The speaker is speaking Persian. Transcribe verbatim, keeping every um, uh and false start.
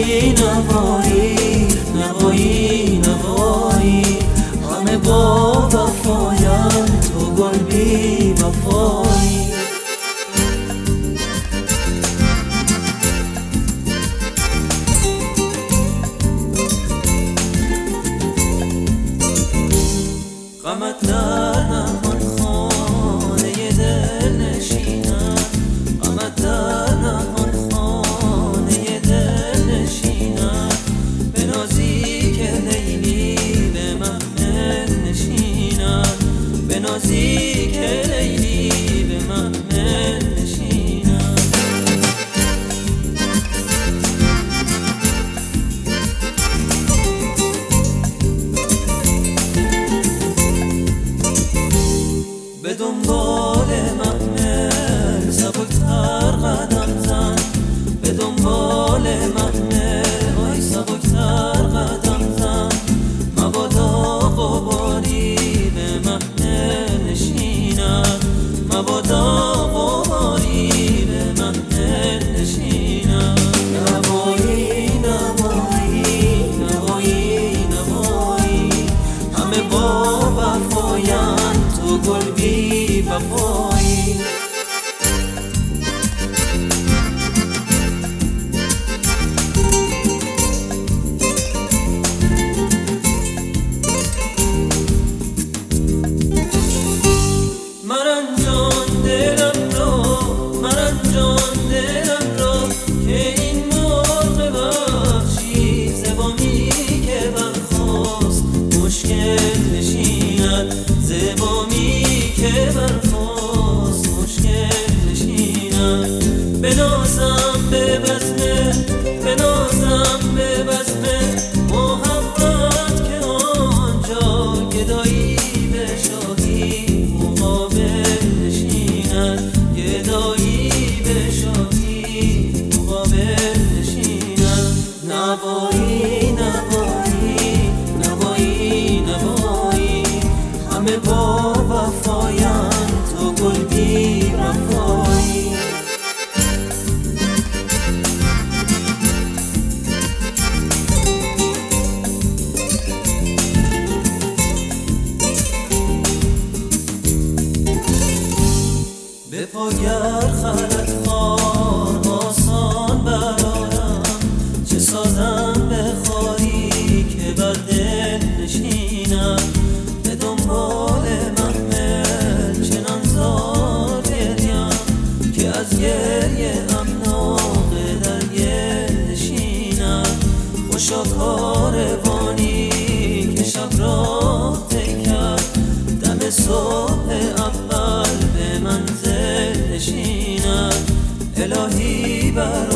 نوایی نوایی نوایی نوایی همه با وفاین تو گل بی وفایی. غمت در نهان خانه دل نشینم، غمت در نهان خانه دل نشینم، به نازی که لیلی به محمل نشینم، به نازی که لیلی به محمل نشینم. به دنبال محمل سبکتر قدم زن، به دنبال محمل وای سبکتر قدم زن، مبادا غباری به محمل نشینم، مبادا غباری به محمل نشینم. نوایی نوایی نوایی نوایی همه با وفاین تو گل بی وفایی. مرن جان دلم را، مرن جان دلم را که این مرغ وحشی زبامی که برخاست مشکل نشیند، زبامی که برخاست مشکل نشیند. بنازم به بزمه، بنازم به بزمه محبت که آنجا گدایی به شاهی مقابل نشیند، گدایی به شاهی مقابل نشیند. نوایی نوایی نوایی نوایی همه با وفاین تو گل بی وفایی. به پاگر خلط خوار آسان برارم، چه سازم به خاری که بر دل نشینم، به دنبال محمل چنان زار گریم که از گریه امناقه در گل نشینم. خوشا کاروانی که شب راه طی کرد، دم صبح اول به منزل نشینم. الهی بر